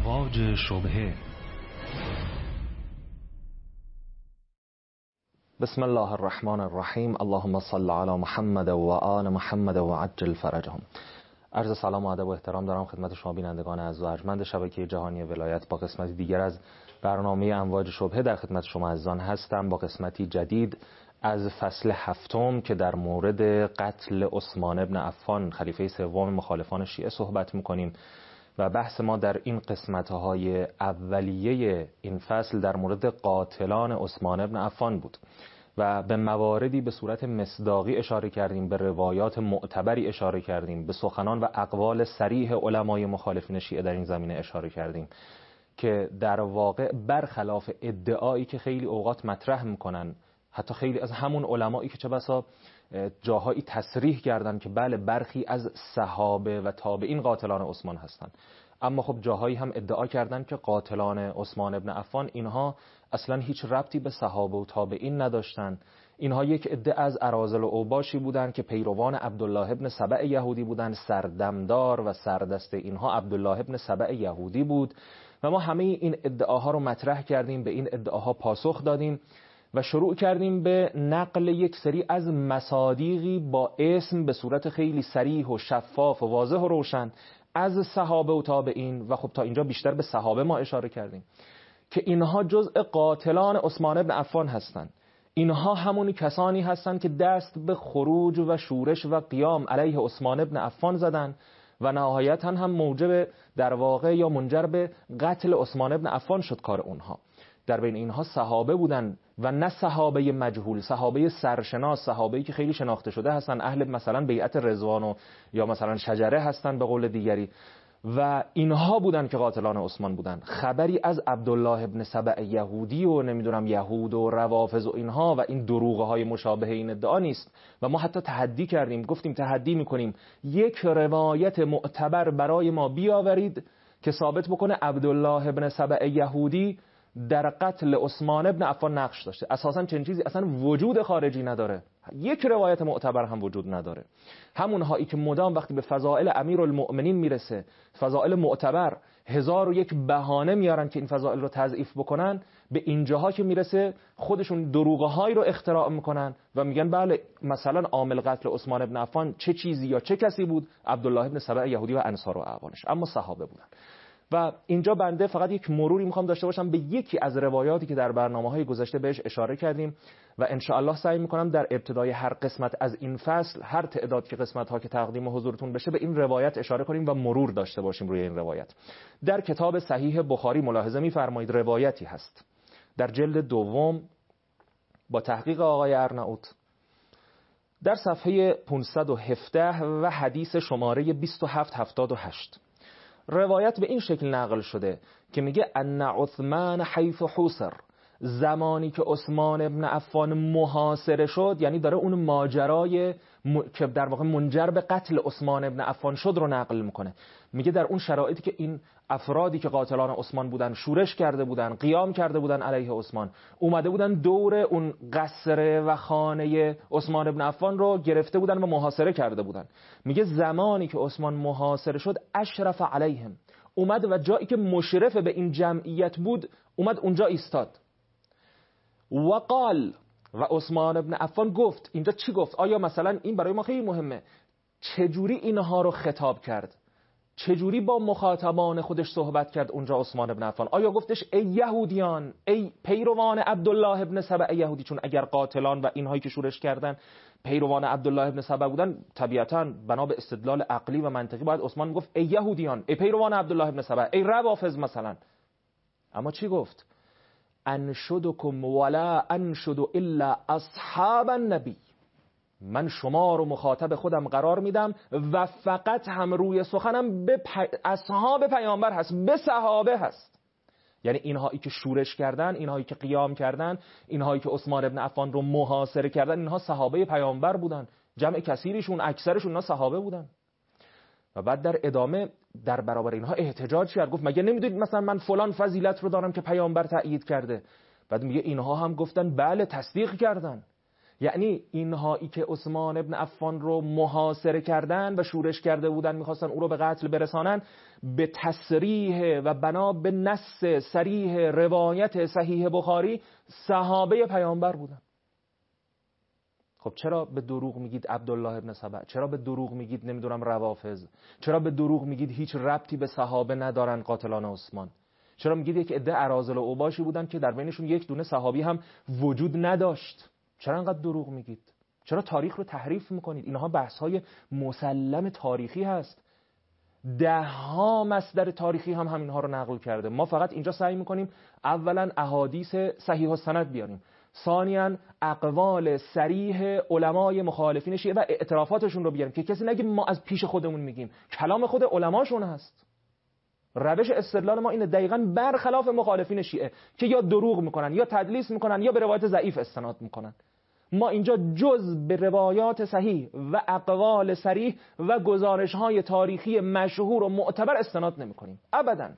امواج شبهه. بسم الله الرحمن الرحیم. اللهم صل علی محمد و آل محمد و عجل فرجهم. عرض سلام و ادب و احترام دارم خدمت شما بینندگان عزیز و ارجمند شبکه جهانی ولایت. با قسمتی دیگر از برنامه امواج شبهه در خدمت شما عزیزان هستم، با قسمتی جدید از فصل هفتم که در مورد قتل عثمان ابن عفان خلیفه سوم مخالفان شیعه صحبت می‌کنیم و بحث ما در این قسمت‌های اولیه این فصل در مورد قاتلان عثمان ابن عفان بود و به مواردی به صورت مصداقی اشاره کردیم، به روایات معتبری اشاره کردیم، به سخنان و اقوال صریح علمای مخالفین شیعه در این زمینه اشاره کردیم که در واقع برخلاف ادعایی که خیلی اوقات مطرح میکنن، حتی خیلی از همون علمایی که چه بسا جاهایی تصریح کردن که بله برخی از صحابه و تابعین قاتلان عثمان هستند، اما خب جاهایی هم ادعا کردن که قاتلان عثمان ابن عفان اینها اصلا هیچ ربطی به صحابه و تابعین نداشتن. اینها یک عده از اراذل و اوباشی بودند که پیروان عبدالله ابن سبع یهودی بودند. سردمدار و سردست اینها عبدالله ابن سبع یهودی بود و ما همه این ادعاها رو مطرح کردیم، به این ادعاها پاسخ دادیم و شروع کردیم به نقل یک سری از مصادیقی با اسم به صورت خیلی صریح و شفاف و واضح و روشن از صحابه و تابعین و خب تا اینجا بیشتر به صحابه ما اشاره کردیم که اینها جزء قاتلان عثمان ابن عفان هستند. اینها همونی کسانی هستند که دست به خروج و شورش و قیام علیه عثمان ابن عفان زدند و نهایتا هم موجب در واقع یا منجر به قتل عثمان ابن عفان شد کار اونها. در بین اینها صحابه بودن و نه صحابه مجهول، صحابه سرشناس، صحابه‌ای که خیلی شناخته شده هستن، اهل مثلا بیعت رضوان و یا مثلا شجره هستن به قول دیگری، و اینها بودن که قاتلان عثمان بودن. خبری از عبدالله ابن سبع یهودی و نمیدونم یهود و روافض و اینها و این دروغهای مشابه این ادعا نیست و ما حتی تحدی کردیم، گفتیم تحدی میکنیم یک روایت معتبر برای ما بیاورید که ثابت بکنه عبدالله ابن سبع یهودی در قتل عثمان ابن عفان نقش داشته. اساسا چنین چیزی اصلا وجود خارجی نداره، یک روایت معتبر هم وجود نداره. همونهایی که مدام وقتی به فضائل امیرالمؤمنین میرسه، فضائل معتبر، 1001 بهانه میارن که این فضائل رو تضعیف بکنن، به اینجاها که میرسه خودشون دروغهایی رو اختراع میکنن و میگن بله مثلا عامل قتل عثمان ابن عفان چه چیزی یا چه کسی بود؟ عبدالله ابن سبع یهودی و انصار و اعوانش، اما صحابه بودن. و اینجا بنده فقط یک مروری میخوام داشته باشم به یکی از روایاتی که در برنامه‌های گذشته بهش اشاره کردیم و ان شاء الله سعی میکنم در ابتدای هر قسمت از این فصل، هر تعداد که قسمت‌ها که تقدیم حضورتون بشه، به این روایت اشاره کنیم و مرور داشته باشیم روی این روایت. در کتاب صحیح بخاری ملاحظه می‌فرمایید روایتی هست در جلد دوم با تحقیق آقای ارناؤوط در صفحه 517 و حدیث شماره 2778 روایت به این شکل نقل شده که میگه ان عثمان حیث حوصر، زمانی که عثمان ابن عفان محاصره شد، یعنی داره اون ماجرای که در واقع منجر به قتل عثمان ابن عفان شد رو نقل میکنه. میگه در اون شرایطی که این افرادی که قاتلان عثمان بودن شورش کرده بودن، قیام کرده بودن علیه عثمان، اومده بودن دور اون قصر و خانه عثمان ابن عفان رو گرفته بودن و محاصره کرده بودن. میگه زمانی که عثمان محاصره شد اشرف علیهم، اومد و جایی که مشرف به این جمعیت بود اومد اونجا ایستاد. وقال، و عثمان ابن عفان گفت. اینجا چی گفت؟ آیا مثلا این برای ما خیلی مهمه، چجوری اینها رو خطاب کرد، چجوری با مخاطبان خودش صحبت کرد اونجا عثمان ابن عفان؟ آیا گفتش ای یهودیان، ای پیروان عبدالله ابن سبع یهودی؟ چون اگر قاتلان و اینهایی که شورش کردن پیروان عبدالله ابن سبع بودن، طبیعتاً بنا به استدلال عقلی و منطقی باید عثمان گفت ای یهودیان، ای پیروان عبدالله ابن سبع، ای روافض مثلا. اما چی گفت؟ انشدکم ولا انشد الا اصحاب النبی، من شما رو مخاطب خودم قرار میدم و فقط هم روی سخنم به اصحاب پیامبر هست، به صحابه هست. یعنی اینهایی که شورش کردن، اینهایی که قیام کردن، اینهایی که عثمان ابن عفان رو محاصره کردن، اینها صحابه پیامبر بودن، جمع کثیرشون، اکثرشون اینا صحابه بودن. و بعد در ادامه در برابر اینها احتجاج کرد، گفت مگه نمیدونید مثلا من فلان فضیلت رو دارم که پیامبر تأیید کرده؟ بعد میگه اینها هم گفتن بله تصدیق کردن. یعنی اینهایی که عثمان ابن عفان رو محاصره کردن و شورش کرده بودن میخواستن او رو به قتل برسانن، به تصریح و بنا به نص صریح روایت صحیح بخاری صحابه پیامبر بودن. خب چرا به دروغ میگید عبدالله ابن سبع؟ چرا به دروغ میگید نمیدونم روافض؟ چرا به دروغ میگید هیچ ربطی به صحابه ندارن قاتلان عثمان؟ چرا میگید یک عده اراذل و اوباشی بودن که در بینشون یک دونه صحابی هم وجود نداشت؟ چرا انقدر دروغ میگید؟ چرا تاریخ رو تحریف میکنید؟ اینها بحث‌های مسلم تاریخی هست. ده ها مصدر تاریخی هم همینها رو نقل کرده. ما فقط اینجا سعی میکنیم اولا احادیث صحیح السند بیاریم، ثانیاً اقوال صریح علمای مخالفین شیعه و اعترافاتشون رو بیاریم که کسی نگه ما از پیش خودمون میگیم، کلام خود علماشون هست. روش استدلال ما اینه دقیقاً برخلاف مخالفین شیعه که یا دروغ میکنن یا تدلیس میکنن یا به روایت ضعیف استناد میکنن. ما اینجا جز به روایات صحیح و اقوال صریح و گزارش‌های تاریخی مشهور و معتبر استناد نمی‌کنیم ابداً.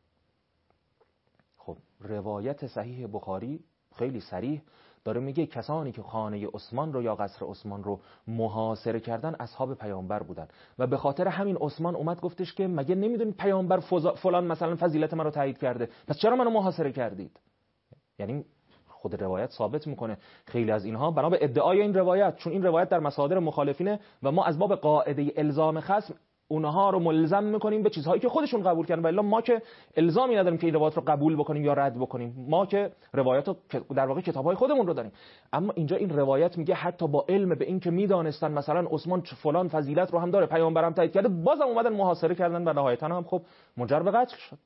خب روایت صحیح بخاری خیلی صریح داره میگه کسانی که خانه عثمان رو یا قصر عثمان رو محاصره کردن اصحاب پیامبر بودن و به خاطر همین عثمان اومد گفتش که مگه نمیدونید پیامبر فلان مثلا فضیلت من رو تایید کرده، پس چرا منو محاصره کردید؟ یعنی خود روایت ثابت میکنه خیلی از اینها بنا به ادعای این روایت، چون این روایت در مصادر مخالفینه و ما از باب قاعده الزام خصم اونها رو ملزم میکنیم به چیزهایی که خودشون قبول کردن، ولی ما که الزامی نداریم که این روایت رو قبول بکنیم یا رد بکنیم. ما که روایت رو در واقع کتابهای خودمون رو داریم. اما اینجا این روایت میگه حتی با علم به این که میدانستن مثلا عثمان فلان فضیلت رو هم داره، پیامبرم تایید کرده، بازم اومدن محاصره کردن و نهایتا هم خب منجر به قتل شد.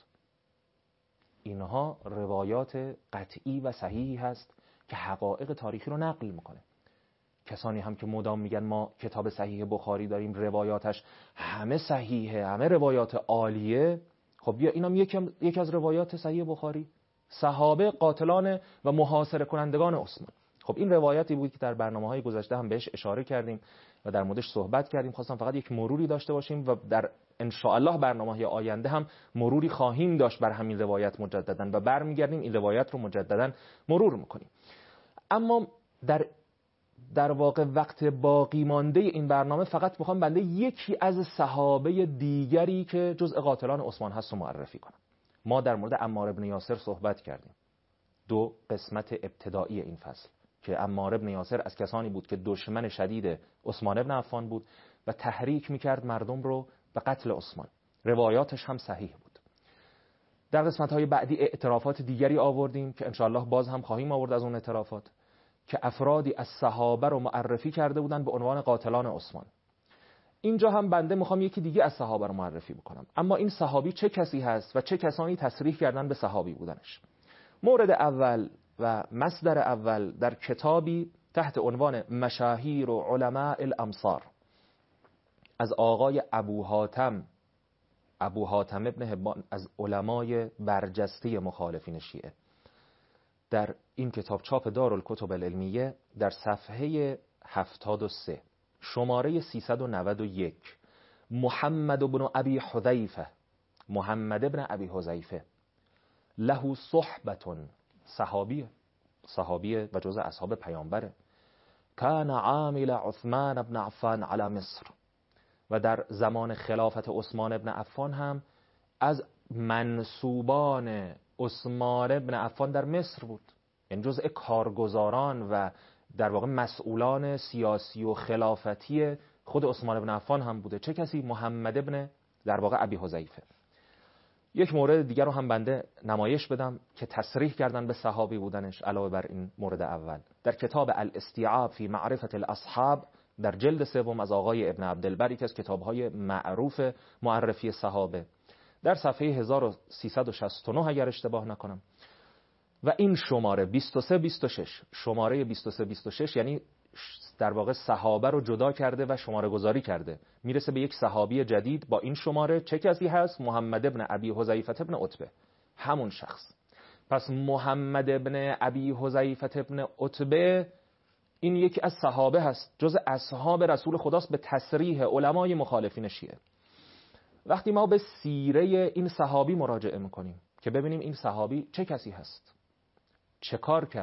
اینها روایات قطعی و صحیحی هست که حقایق تاریخی رو نقل میکنه. کسانی هم که مدام میگن ما کتاب صحیح بخاری داریم روایاتش همه صحیحه، همه روایات عالیه، خب بیا اینم یکی از روایات صحیح بخاری، صحابه قاتلان و محاصره کنندگان عثمان. خب این روایتی بود که در برنامه‌های گذشته هم بهش اشاره کردیم و در موردش صحبت کردیم. خواستم فقط یک مروری داشته باشیم و در ان شاء الله برنامه‌های آینده هم مروری خواهیم داشت بر همین روایت مجدداً و برمیگردیم این روایت رو مجدداً مرور می‌کنیم. اما در واقع وقت باقی مانده این برنامه فقط میخوام بنده یکی از صحابه دیگری که جزء قاتلان عثمان هست رو معرفی کنم. ما در مورد عمار ابن یاسر صحبت کردیم، 2 قسمت ابتدایی این فصل، که عمار ابن یاسر از کسانی بود که دشمن شدید عثمان ابن عفان بود و تحریک میکرد مردم رو به قتل عثمان. روایاتش هم صحیح بود. در قسمت‌های بعدی اعترافات دیگری آوردیم که انشاءالله باز هم خواهیم آورد از اون اعترافات، که افرادی از صحابه رو معرفی کرده بودن به عنوان قاتلان عثمان. اینجا هم بنده میخوام یکی دیگه از صحابه رو معرفی بکنم، اما این صحابی چه کسی هست و چه کسانی تصریح کردن به صحابی بودنش. مورد اول و مصدر اول در کتابی تحت عنوان مشاهیر و علماء الامصار از آقای ابو حاتم ابن حبان، از علمای برجسته مخالفین شیعه. در این کتاب چاپ دارالکتب العلمیه در صفحه 73 شماره 391 محمد بن ابی حذیفه له صحبتون، صحابیه و جزء اصحاب پیامبره، کان عامل عثمان بن عفان علی مصر، و در زمان خلافت عثمان بن عفان هم از منصوبان عثمان بن عفان در مصر بود، یعنی جزء کارگزاران و در واقع مسئولان سیاسی و خلافتی خود عثمان بن عفان هم بوده. چه کسی؟ محمد بن در واقع ابی حذیفه. یک مورد دیگر رو هم بنده نمایش بدم که تصریح کردن به صحابی بودنش علاوه بر این مورد اول. در کتاب الاستیعاب فی معرفت الاصحاب در جلد 3 از آقای ابن عبدالبر، که از کتاب‌های معروف معرفی صحابه، در صفحه 1369 اگر اشتباه نکنم، و این شماره 23-26 شماره 23-26 یعنی در واقع صحابه رو جدا کرده و شماره گذاری کرده، میرسه به یک صحابی جدید با این شماره. چه کسی هست؟ محمد ابن ابی حذیفه ابن عتبه، همون شخص. پس محمد ابن ابی حذیفه ابن عتبه این یکی از صحابه هست، جز اصحاب رسول خداست به تصریح علمای مخالفین شیعه. وقتی ما به سیره این صحابی مراجعه میکنیم که ببینیم این صحابی چه کسی هست، چه کار کرد،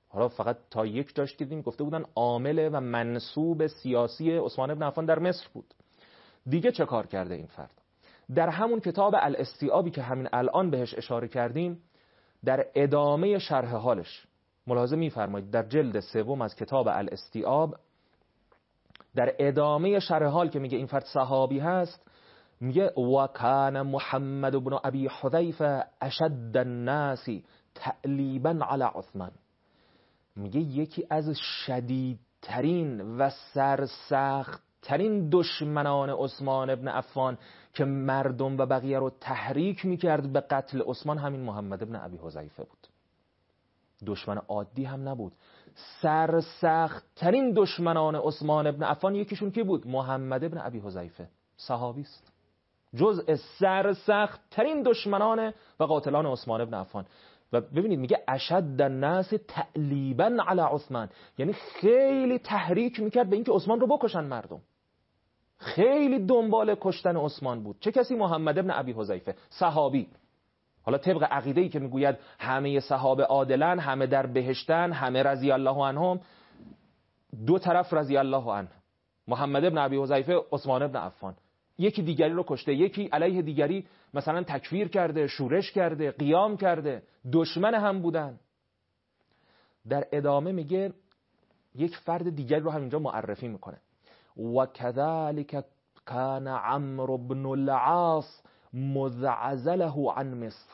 حالا فقط تا یک جاش دیدیم گفته بودن عامل و منسوب سیاسی عثمان بن عفان در مصر بود. دیگه چه کار کرده این فرد؟ در همون کتاب الاستیعابی که همین الان بهش اشاره کردیم، در ادامه شرح حالش ملاحظه می‌فرمایید در جلد سوم از کتاب الاستیعاب، در ادامه شرح حال که میگه این فرد صحابی هست، میگه و کان محمد بن ابی حذیفه اشد الناس تعلیبا علی عثمان. میگه یکی از شدیدترین و سرسختترین دشمنان عثمان بن عفان که مردم و بقیه رو تحریک میکرد به قتل عثمان همین محمد بن ابی حذیفه بود. دشمن عادی هم نبود. سرسختترین دشمنان عثمان بن عفان یکیشون کی بود؟ محمد بن ابی حذیفه، صحابی است. جزء سرسختترین دشمنان و قاتلان عثمان بن عفان. و ببینید میگه اشد الناس تعلیبا علی عثمان، یعنی خیلی تحریک میکرد به اینکه عثمان رو بکشن مردم. خیلی دنبال کشتن عثمان بود. چه کسی؟ محمد بن ابی حذیفه، صحابی. حالا طبق عقیده‌ای که میگوید همه صحابه عادلن، همه در بهشتن، همه رضی الله عنهم، دو طرف رضی الله عنه، محمد بن ابی حذیفه، عثمان بن عفان. یکی دیگری رو کشته، یکی علیه دیگری مثلا تکفیر کرده، شورش کرده، قیام کرده، دشمن هم بودن. در ادامه میگه یک فرد دیگری رو همینجا معرفی میکنه. و کذالک کان عمرو بن العاص مذعزله عن مصر.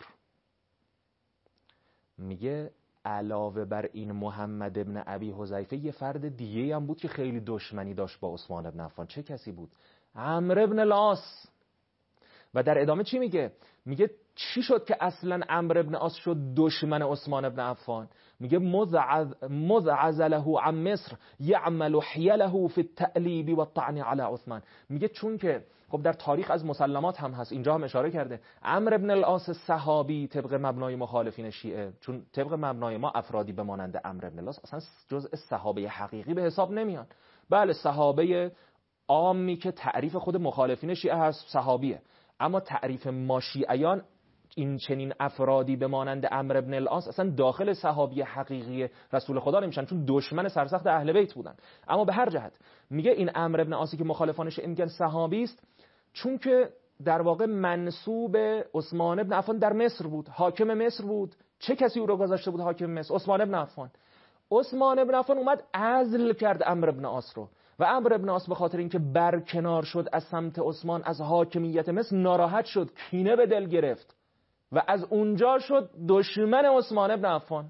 میگه علاوه بر این محمد ابن ابی حذیفه یه فرد دیگه هم بود که خیلی دشمنی داشت با عثمان ابن عفان. چه کسی بود؟ عمرو ابن العاص. و در ادامه چی میگه؟ میگه چی شد که اصلا عمرو ابن العاص شد دشمن عثمان ابن عفان؟ میگه مذعزله عن مصر یعمل حیله فی التألیب و الطعن علی عثمان. میگه چون که خب در تاریخ از مسلمات هم هست، اینجا هم اشاره کرده، عمرو ابن العاص صحابی طبق مبنای مخالفین شیعه، چون طبق مبنای ما افرادی به مانند عمرو ابن العاص اصلا جزء صحابه حقیقی به حساب نمیان. بله صحابه عامی که تعریف خود مخالفین شیعه هست صحابیه، اما تعریف ما شیعیان این چنین افرادی به مانند عمرو بن العاص اصلا داخل صحابی حقیقی رسول خدا نمیشن، چون دشمن سرسخت اهل بیت بودن. اما به هر جهت میگه این عمرو بن العاصی که مخالفانش میگن صحابی است، چون که در واقع منسوب عثمان بن عفان در مصر بود، حاکم مصر بود. چه کسی او رو گذاشته بود حاکم مصر؟ عثمان بن عفان. عثمان بن عفان اومد عزل کرد عمرو بن العاص رو، و عمرو بن العاص به خاطر اینکه برکنار شد از سمت عثمان از حاکمیت مصر ناراحت شد، کینه به دل گرفت و از اونجا شد دشمن عثمان بن عفان.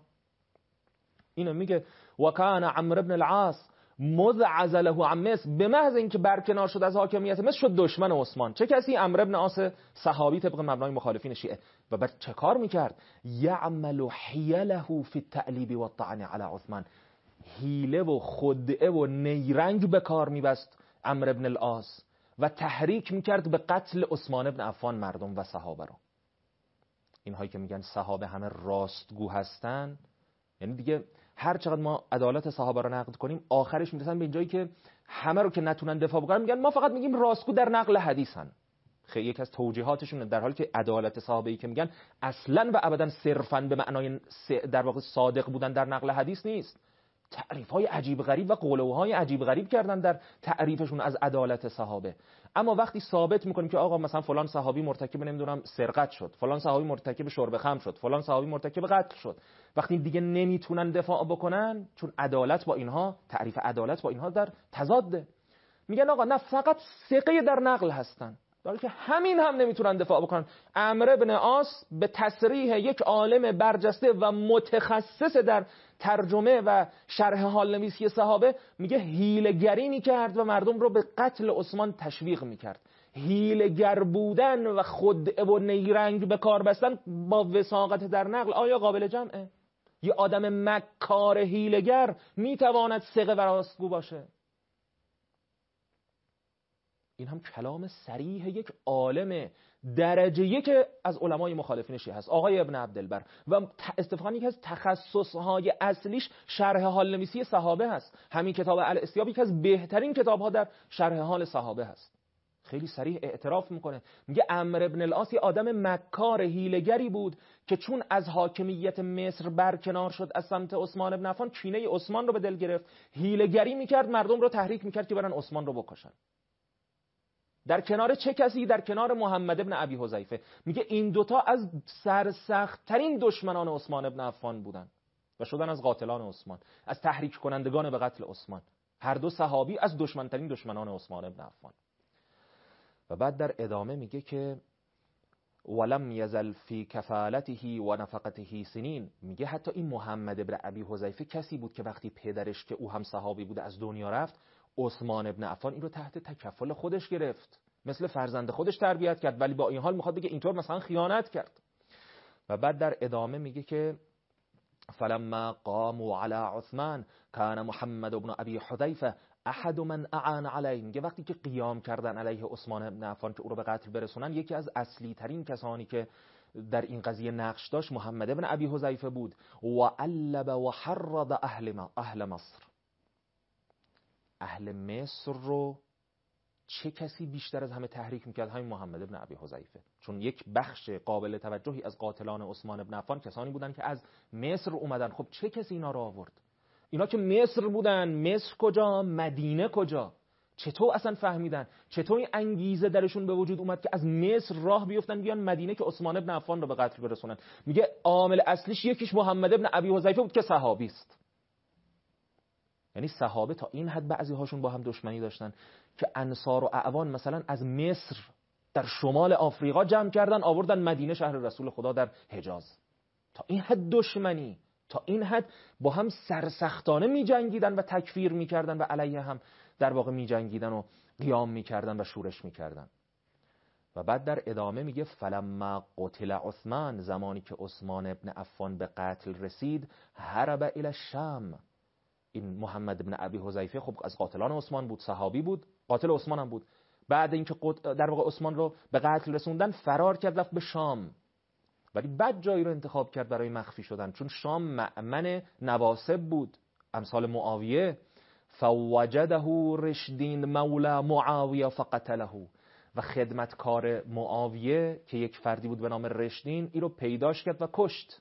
اینو میگه و کان عمرو بن العاص مذعزله عن مصر، به محض اینکه برکنار شد از حاکمیت مصر شد دشمن عثمان. چه کسی؟ عمرو بن العاص صحابی طبق مبنای مخالفین شیعه. و بعد چه کار میکرد؟ یعمل حیله فی التألیب و الطعن علی عثمان. حیله و خدعه و نیرنگ به کار میبست عمرو بن العاص و تحریک میکرد به قتل عثمان بن عفان مردم و صحابه رو. اینهایی که میگن صحابه همه راستگو هستن، یعنی دیگه هر چقدر ما عدالت صحابه رو نقد کنیم آخرش میرسن به اینجایی که همه رو که نتونن دفاع بکنن میگن ما فقط میگیم راستگو در نقل حدیثن. خیلی یک از توجیهاتشون در حالی که عدالت صحابه‌ای که میگن اصلا و ابدا صرفا به معنای در واقع صادق بودن در نقل حدیث نیست. تعریف‌های عجیب غریب و قولوهای عجیب غریب کردن در تعریفشون از عدالت صحابه. اما وقتی ثابت میکنیم که آقا مثلا فلان صحابی مرتکب نمیدونم سرقت شد، فلان صحابی مرتکب شرب خمر شد، فلان صحابی مرتکب قتل شد، وقتی دیگه نمیتونن دفاع بکنن چون عدالت با اینها، تعریف عدالت با اینها در تضاده، میگن آقا نه فقط ثقه در نقل هستن، در حالی که همین هم نمیتونن دفاع بکنن. عمرو بن العاص به تصریح یک عالم برجسته و متخصص در ترجمه و شرح حال نویسی صحابه میگه حیله‌گری میکرد و مردم رو به قتل عثمان تشویق میکرد. حیله‌گر بودن و خدعه و نیرنگ به کار بستن با وثاقت در نقل آیا قابل جمعه؟ یه آدم مکار حیله‌گر میتواند ثقه و راستگو باشه؟ این هم کلام صریح یک عالم درجه یک از علمای مخالفین شیعه هست، آقای ابن عبدالبر، و اتفاقا یکی از تخصصهای اصلیش شرح حال نویسی صحابه هست. همین کتاب الاستیعاب یکی از بهترین کتاب‌ها در شرح حال صحابه هست. خیلی صریح اعتراف میکنه، میگه عمرو ابن العاص آدم مکار حیله‌گری بود که چون از حاکمیت مصر برکنار شد از سمت عثمان بن عفان کینه عثمان رو به دل گرفت، حیله‌گری میکرد، مردم رو تحریک میکرد که برن عثمان رو بکشن. در کنار چه کسی؟ در کنار محمد ابن ابی حذیفه. میگه این دوتا از سرسخت‌ترین دشمنان عثمان ابن عفان بودن و شدن از قاتلان عثمان، از تحریک کنندگان به قتل عثمان. هر دو صحابی از دشمنترین دشمنان عثمان ابن عفان. و بعد در ادامه میگه که ولم یزل فی کفالته و نفقته سنین. میگه حتی این محمد ابن ابی حذیفه کسی بود که وقتی پدرش که او هم صحابی بوده از دنیا رفت، عثمان ابن عفان این رو تحت تکفل خودش گرفت، مثل فرزند خودش تربیت کرد، ولی با این حال میخواد بگه اینطور مثلا خیانت کرد. و بعد در ادامه میگه که فلما قاموا علی عثمان کان محمد ابن ابی حذیفه احد من اعان علیه. میگه وقتی که قیام کردن علیه عثمان ابن عفان که او رو به قتل برسونن، یکی از اصلی ترین کسانی که در این قضیه نقش داشت محمد ابن ابی حذیفه بود. و علب و حرض اهل مصر. اهل مصر رو چه کسی بیشتر از همه تحریک میکرد؟ همین محمد ابن ابی حذیفه. چون یک بخش قابل توجهی از قاتلان عثمان ابن عفان کسانی بودن که از مصر اومدن. خب چه کسی اینا رو آورد؟ اینا که مصر بودن، مصر کجا؟ مدینه کجا؟ چطور اصلا فهمیدن؟ چطور این انگیزه درشون به وجود اومد که از مصر راه بیفتن بیان مدینه که عثمان ابن عفان رو به قتل برسونن؟ میگه عامل اصلیش یکیش محمد ابن ابی حذیفه بود که صحابی است. یعنی صحابه تا این حد بعضی هاشون با هم دشمنی داشتن که انصار و اعوان مثلا از مصر در شمال آفریقا جمع کردن آوردن مدینه شهر رسول خدا در حجاز. تا این حد دشمنی، تا این حد با هم سرسختانه می جنگیدن و تکفیر می کردن و علیه هم در واقع می جنگیدن و قیام می کردن و شورش می کردن. و بعد در ادامه میگه فلما قتل عثمان، زمانی که عثمان ابن عفان به قتل رسید، هرب الی الشام. این محمد ابن ابی حذیفه خب از قاتلان عثمان بود، صحابی بود، قاتل عثمان هم بود. بعد اینکه در واقع عثمان رو به قتل رسوندن فرار کرد، رفت به شام. ولی بد جایی رو انتخاب کرد برای مخفی شدن، چون شام مأمن نواصب بود امثال معاویه. فوجده رشدین مولا معاویه فقتله. و خدمتکار معاویه که یک فردی بود به نام رشدین، این رو پیداش کرد و کشت.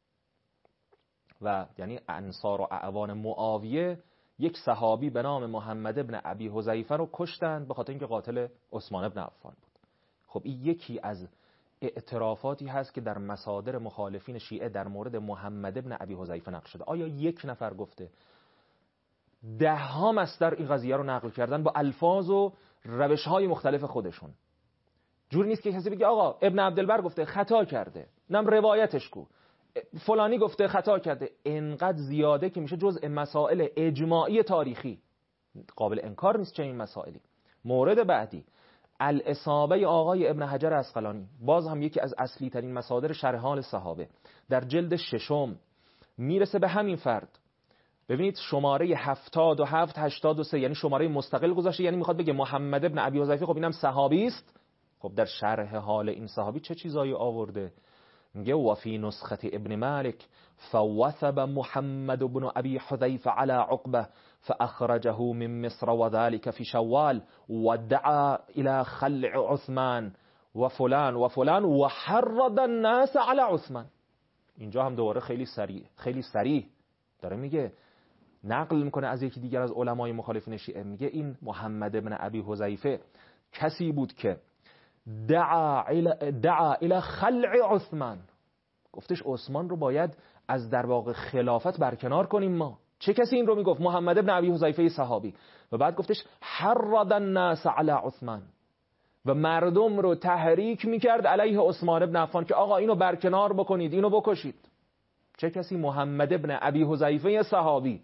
و یعنی انصار و اعوان معاویه یک صحابی به نام محمد ابن ابی حذیفه رو کشتند به خاطر اینکه قاتل عثمان ابن عفان بود. خب این یکی از اعترافاتی هست که در مصادر مخالفین شیعه در مورد محمد ابن ابی حذیفه نقل شده. آیا یک نفر گفته؟ ده ها مصدر این قضیه رو نقل کردن با الفاظ و روش‌های مختلف خودشون. جوری نیست که کسی بگه آقا ابن عبدالبر گفته خطا کرده، نم روایتش کو، فلانی گفته خطا کرده. انقدر زیاده که میشه جزء مسائل اجماعی تاریخی، قابل انکار نیست چنین مسائلی. مورد بعدی الاصابه آقای ابن حجر عسقلانی، باز هم یکی از اصلی ترین مصادر شرح حال صحابه، در جلد 6 میرسه به همین فرد. ببینید شماره 77-83، یعنی شماره مستقل گذاشته، یعنی میخواد بگه محمد ابن ابی حذیفه خب اینم صحابی است. خب در شرح حال این صحابی چه چیزایی آورده؟ میگه و فی نسخه ابن مالک فوثب محمد بن ابی حذیفه علی عقبه فاخرجه من مصر وذلك في شوال ودعا الى خلع عثمان و فلان و فلان و حرض الناس علی عثمان. اینجا هم دوباره خیلی صریح داره میگه، نقل میکنه از یکی دیگر از علمای مخالفین شیعه، میگه این محمد ابن ابی حذیفه کسی بود که دعا الى خلع عثمان، گفتش عثمان رو باید از در واقع خلافت برکنار کنیم ما. چه کسی این رو میگفت؟ محمد ابن ابی حذیفه صحابی. و بعد گفتش حرض الناس علی عثمان، و مردم رو تحریک میکرد علیه عثمان ابن عفان که آقا اینو برکنار بکنید، اینو بکشید. چه کسی؟ محمد ابن ابی حذیفه صحابی.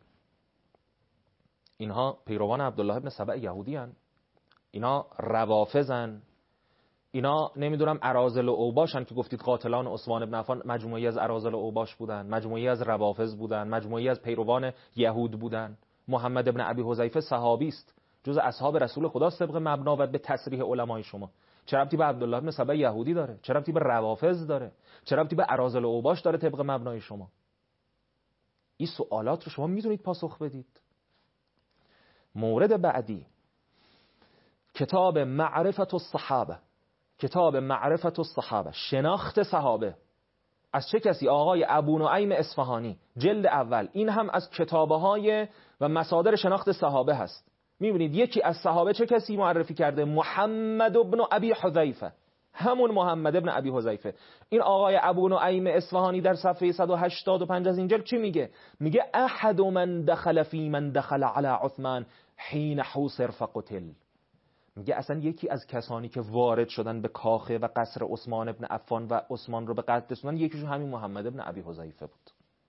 اینها پیروان عبدالله ابن سبع یهودی هن. اینا روافضن. اینا نمیدونم اراذل و اوباشن که گفتید قاتلان عثمان ابن عفان مجموعی از اراذل و اوباش بودن، مجموعی از روافض بودن، مجموعی از پیروان یهود بودن. محمد ابن ابی حذیفه صحابی است، جز اصحاب رسول خدا طبق مبنا و به تصریح علمای شما. چه ربطی به عبدالله ابن سبع یهودی داره؟ چه ربطی به روافض داره؟ چه ربطی به اراذل و اوباش داره طبق مبنای شما؟ این سوالات رو شما میتونید پاسخ بدید. مورد بعدی کتاب معرفت الصحابه، کتاب معرفت الصحابه، شناخت صحابه، از چه کسی؟ آقای ابو نعیم اصفهانی، جلد اول. این هم از کتاب‌های و مصادر شناخت صحابه هست. می‌بینید یکی از صحابه چه کسی معرفی کرده؟ محمد ابن ابی حذیفه، همون محمد ابن ابی حذیفه. این آقای ابو نعیم اصفهانی در صفحه 185 از این جلد چی میگه؟ میگه احد من دخل فی من دخل علی عثمان حین حوصر فقتل. میگه اصلا یکی از کسانی که وارد شدن به کاخ و قصر عثمان ابن عفان و عثمان رو به قتل رسوندن، یکیشون همین محمد ابن ابی حذیفه بود.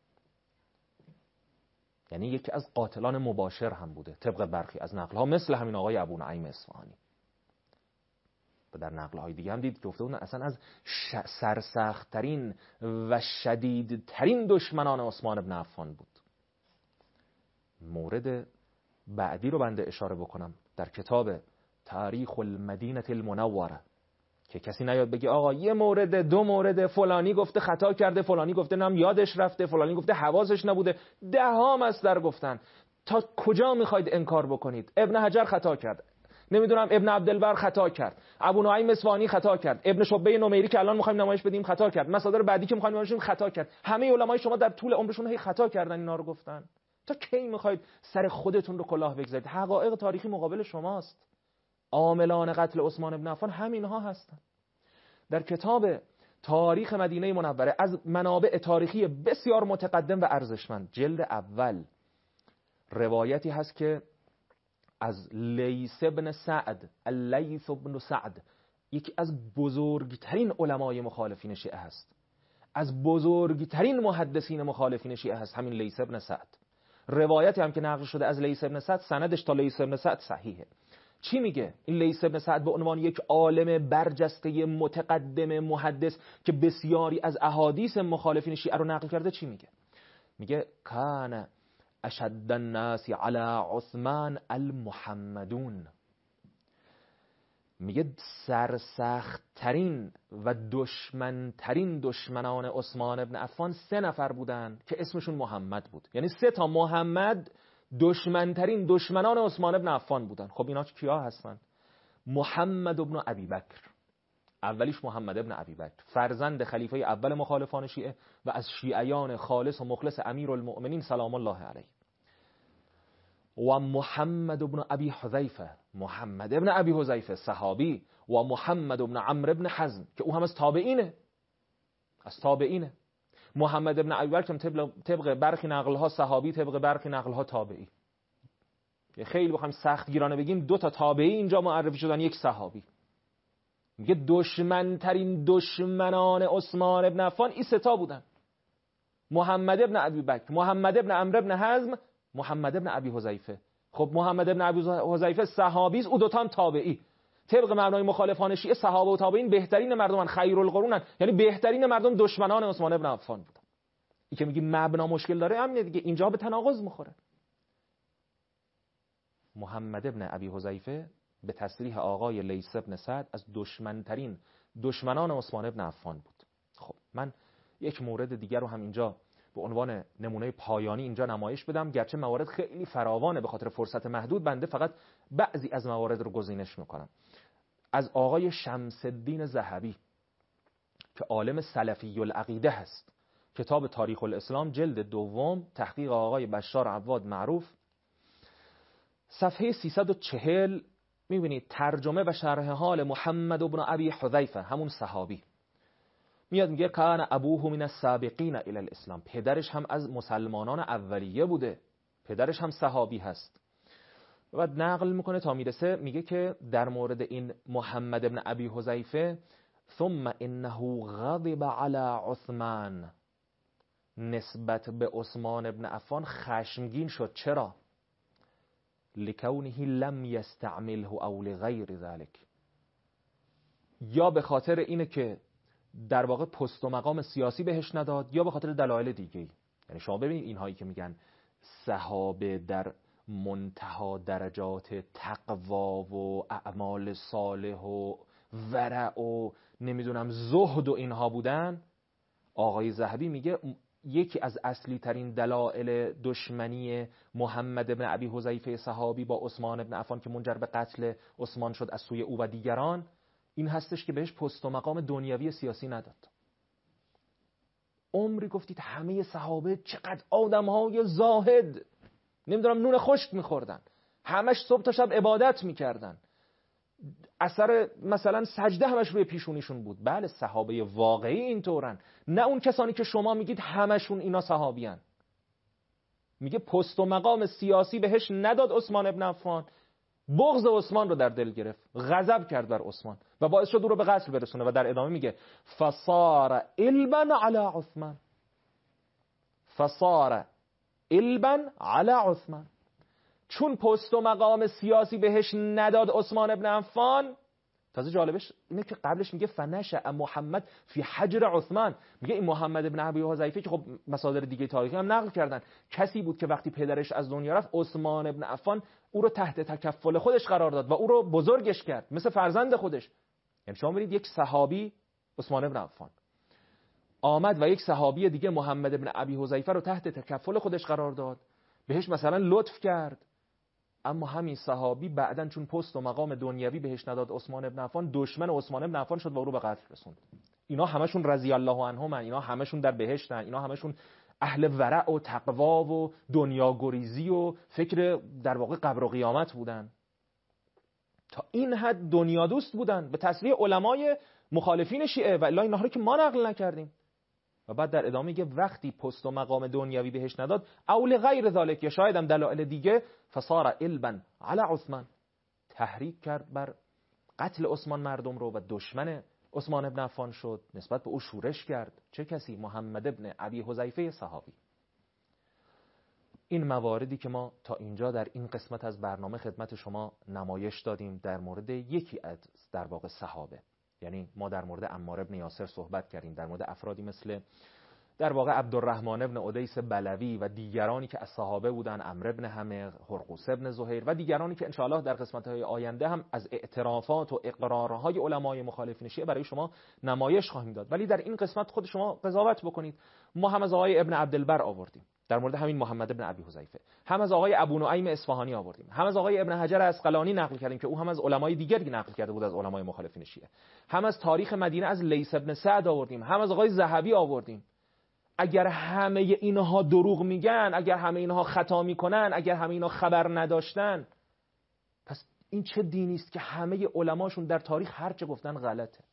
یعنی یکی از قاتلان مباشر هم بوده طبق برخی از نقل‌ها، مثل همین آقای ابو نعیم اصفهانی. و در نقل‌های دیگه هم دید که گفته بودن اصلا از سرسخت‌ترین و شدیدترین دشمنان عثمان ابن عفان بود. مورد بعدی رو بنده اشاره بکنم در کتاب تاریخ المدینه المنوره، که کسی نیاد بگه آقا یه مورد، دو مورد، فلانی گفته خطا کرده، فلانی گفته نم یادش رفته، فلانی گفته حواسش نبوده، ده ها مصدر گفتن. تا کجا میخواید انکار بکنید؟ ابن حجر خطا کرد، نمیدونم ابن عبدالبر خطا کرد، ابو نعیم اصفهانی خطا کرد، ابن شبه نمیری که الان میخوایم نمایش بدیم خطا کرد، مصادر بعدی که میخوایم نمایش بدیم خطا کرد. همه علمای شما در طول عمرشون هی خطا کردن، اینا رو گفتن. تا کی میخواید سر خودتون رو کلاه بگذارید؟ حقایق تاریخی مقابل شماست. عاملان قتل عثمان بن عفان همینها هستند. در کتاب تاریخ مدینه منوره از منابع تاریخی بسیار متقدم و ارزشمند، جلد اول، روایتی هست که از لیث بن سعد، اللیث بن سعد، یکی از بزرگترین علمای مخالفین شیعه هست، از بزرگترین محدثین مخالفین شیعه هست، همین لیث بن سعد. روایتی هم که نقل شده از لیث بن سعد، سندش تا لیث بن سعد صحیحه. چی میگه این لیث بن سعد به عنوان یک عالم برجسته متقدم محدث که بسیاری از احادیث مخالفین شیعه رو نقل کرده؟ چی میگه؟ میگه کان اشد الناس علی عثمان المحمدون. میگه سرسخت‌ترین و دشمنترین دشمنان عثمان ابن عفان 3 نفر بودن که اسمشون محمد بود. یعنی 3 تا محمد دشمنترین دشمنان عثمان ابن عفان بودن. خب اینا کیا هستن؟ محمد ابن ابی بکر، اولیش محمد ابن ابی بکر، فرزند خلیفه اول مخالفان شیعه و از شیعیان خالص و مخلص امیرالمؤمنین سلام الله علیه. و محمد ابن ابی حذیفه، محمد ابن ابی حذیفه صحابی، و محمد ابن عمرو ابن حزم که او هم از تابعینه. محمد ابن ابی بکر طبق برخی نقل‌ها صحابی، طبق برخی نقل‌ها تابعی. خیلی بخوایم سخت گیرانه بگیم 2 تا تابعی اینجا معرفی شدن، یک صحابی. میگه دشمنترین دشمنان عثمان ابن عفان این 3 تا بودن: محمد ابن ابی بکر، محمد ابن عمرو ابن حزم، محمد ابن ابی حذیفه. خب محمد ابن ابی حذیفه صحابی است، او 2 تا هم تابعی. طبق مبنای مخالفان شیعه صحابه و تابعین بهترین مردمان، خیرالقرونن، یعنی بهترین مردم دشمنان عثمان ابن عفان بودن. این که میگی مبنا مشکل داره همینه دیگه، اینجا به تناقض میخوره. محمد ابن ابی حذیفه به تصریح آقای لیث بن سعد از دشمنترین دشمنان عثمان ابن عفان بود. خب من یک مورد دیگر رو هم اینجا به عنوان نمونه پایانی اینجا نمایش بدم، گرچه موارد خیلی فراوانه، به خاطر فرصت محدود بنده فقط بعضی از موارد رو گزینش میکنم. از آقای شمس الدین ذهبی که عالم سلفی العقیده هست، کتاب تاریخ الاسلام جلد 2 تحقیق آقای بشار عواد معروف، صفحه 340 میبینید ترجمه و شرح حال محمد ابن ابی حذیفه، همون صحابی. میاد میگه کان ابوه من السابقین الی الاسلام، پدرش هم از مسلمانان اولیه بوده، پدرش هم صحابی هست. و نقل میکنه تا میرسه میگه که در مورد این محمد ابن ابی حذیفه، ثم انه غضب علی عثمان، نسبت به عثمان ابن عفان خشمگین شد. چرا؟ لکونه لم یستعمله او لغیر ذلك، یا به خاطر اینه که در واقع پست و مقام سیاسی بهش نداد، یا به خاطر دلایل دیگه‌ای. یعنی شما ببینید اینهایی که میگن صحابه در منتها درجات تقوا و اعمال صالح و ورع و نمیدونم زهد و اینها بودن، آقای ذهبی میگه یکی از اصلی ترین دلایل دشمنی محمد ابن ابی حذیفه صحابی با عثمان ابن عفان که منجر به قتل عثمان شد از سوی او و دیگران این هستش که بهش پست و مقام دنیوی سیاسی نداد. عمری گفتید همه صحابه چقدر آدم‌های زاهد، نمیدونم نون خشک می‌خوردن، همش صبح تا شب عبادت می‌کردن، اثر مثلا سجده همش روی پیشونیشون بود. بله صحابه واقعی اینطورن، نه اون کسانی که شما میگید همشون اینا صحابیان. میگه پست و مقام سیاسی بهش نداد عثمان ابن عفان، بغض عثمان رو در دل گرفت، غضب کرد بر عثمان و باعث شد او رو به قتل برسونه و در ادامه میگه فصار علبا علی عثمان، فصار علبا علی عثمان. چون پست و مقام سیاسی بهش نداد عثمان ابن عفان، تازه جالبش اینه که قبلش میگه فنشأ محمد فی حجر عثمان، میگه این محمد ابن ابی حذیفه که خب مصادر دیگه تاریخی هم نقل کردن کسی بود که وقتی پدرش از دنیا رفت عثمان ابن عفان او رو تحت تکفل خودش قرار داد و او رو بزرگش کرد مثل فرزند خودش. یعنی شما برید یک صحابی عثمان ابن عفان آمد و یک صحابی دیگه محمد ابن ابی حذیفه رو تحت تکفل خودش قرار داد، بهش مثلا لطف کرد، اما همین صحابی بعدن چون پست و مقام دنیوی بهش نداد عثمان ابن عفان، دشمن عثمان ابن عفان شد و او رو به قتل رسوند. اینا همشون رضی الله عنهم، اینا همشون در بهشتن، اینا همشون اهل ورع و تقوا و دنیاگریزی و فکر در واقع قبر و قیامت بودن. تا این حد دنیا دوست بودن به تصریح علمای مخالفین شیعه و الا اینا رو که ما نقل نکردیم. و بعد در ادامه میگه وقتی پست و مقام دنیوی بهش نداد اول غیر ذالک، یا شاید هم دلایل دیگه، فصار علبا علی عثمان، تحریک کرد بر قتل عثمان مردم رو و دشمن عثمان ابن عفان شد، نسبت به او شورش کرد. چه کسی؟ محمد ابن ابی حذیفه صحابی. این مواردی که ما تا اینجا در این قسمت از برنامه خدمت شما نمایش دادیم در مورد یکی از در واقع صحابه، یعنی ما در مورد عمار ابن یاسر صحبت کردیم، در مورد افرادی مثل در واقع عبدالرحمن ابن ادیس بلوی و دیگرانی که از صحابه بودن، عمرو ابن حمق، هرقوس ابن زهیر و دیگرانی که انشاءالله در قسمت‌های آینده هم از اعترافات و اقرارهای علمای مخالفین شیعه برای شما نمایش خواهیم داد. ولی در این قسمت خود شما قضاوت بکنید. ما هم از آقای ابن عبدالبر آوردیم در مورد همین محمد ابن ابی حذیفه، هم از آقای ابو نعیم اصفهانی آوردیم، هم از آقای ابن حجر عسقلانی نقل کردیم که او هم از علمای دیگری نقل کرده بود از علمای مخالفین شیعه، هم از تاریخ مدینه از لیث ابن سعد آوردیم، هم از آقای ذهبی آوردیم. اگر همه اینها دروغ میگن، اگر همه اینها خطا میکنن، اگر همه اینها خبر نداشتن، پس این چه دینی است که همه علماشون در تاریخ هر چه گفتن غلطه؟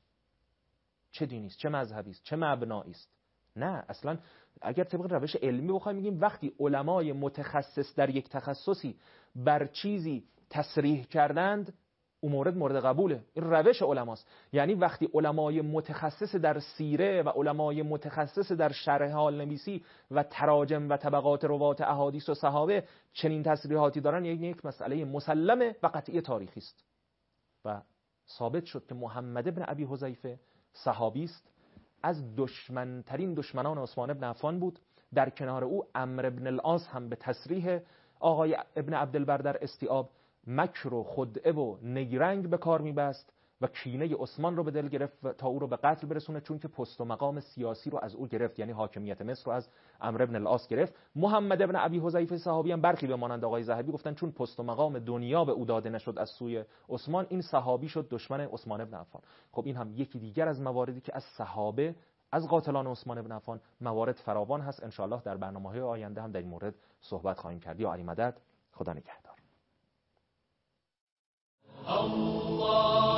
چه دینی است؟ چه مذهبی است؟ چه مبنایی است؟ نه، اصلا اگر طبق روش علمی بخوایم بگیم وقتی علمای متخصص در یک تخصصی بر چیزی تصریح کردند اون مورد قبوله. این روش علماست. یعنی وقتی علمای متخصص در سیره و علمای متخصص در شرح حال نویسی و تراجم و طبقات روات احادیث و صحابه چنین تصریحاتی دارن، یک مسئله مسلمه و قطعی تاریخی است. و ثابت شد که محمد ابن ابی حذیفه صحابی است، از دشمنترین دشمنان عثمان ابن عفان بود. در کنار او عمرو ابن العاص هم به تصریح آقای ابن عبدالبر در استیعاب مکر و خدعه و نیرنگ به کار میبست و کینه عثمان رو به دل گرفت تا او رو به قتل برسونه، چون که پست و مقام سیاسی رو از او گرفت، یعنی حاکمیت مصر رو از عمرو ابن العاص گرفت. محمد ابن ابی حذیفه صحابی هم برخی به مانند آقای ذهبی گفتن چون پست و مقام دنیا به او داده نشد از سوی عثمان، این صحابی شد دشمن عثمان ابن عفان. خب این هم یکی دیگر از مواردی که از صحابه، از قاتلان عثمان ابن عفان موارد فراوان هست. ان شاءالله در برنامه‌های آینده هم در این مورد صحبت خواهیم کرد. یا علی مدد. خدا نگهدار. Allah